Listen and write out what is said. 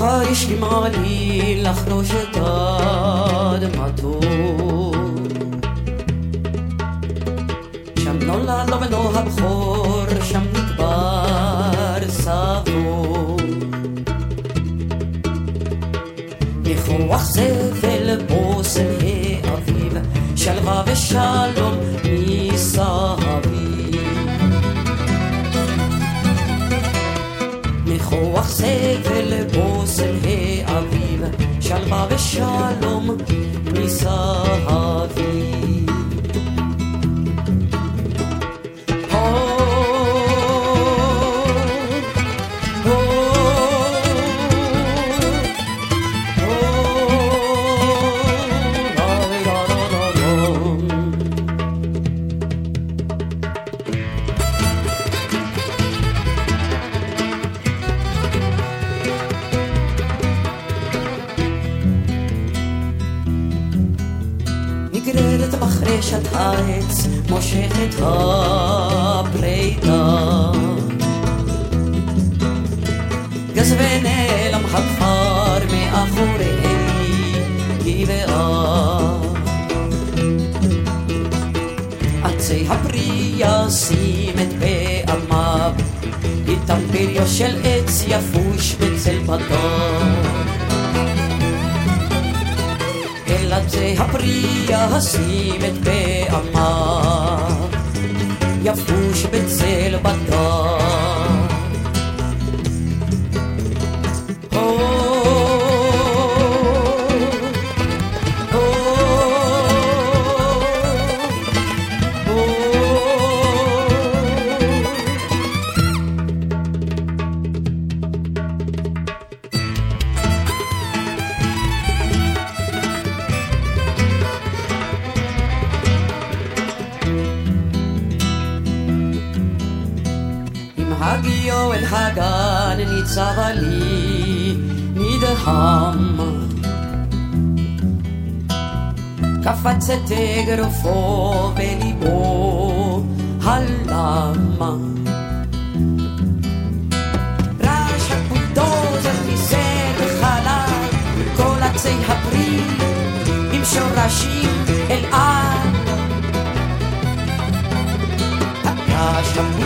מחר ישמע לי לחרוש את אדמתו, שם נולד לו בנו הבכור, שם נקבר סבו. ניחוח סבל בושם האביב, שלווה ושלום מסביב. ניחוח סבל בושם האביב, שלווה ושלום מסביב. נגררת מחרשת העץ, מושכת הפרידה, גז ונעלם הכפר מאחורי גבעה. עצי הפרי ישים את פעמיו, איתם פריו של עץ יפוש בצל בדד. עצי הפרי ישים את פעמיו, יפוש בצל בדד. הגיעו אל הגן ניצב עלי נדהם, קפץ את אגרופו בליבו הלמה. רעש הבולדוזר ניסה בחלל כל עצי הפרי עם שורשים אל על. רעש הבולדוזר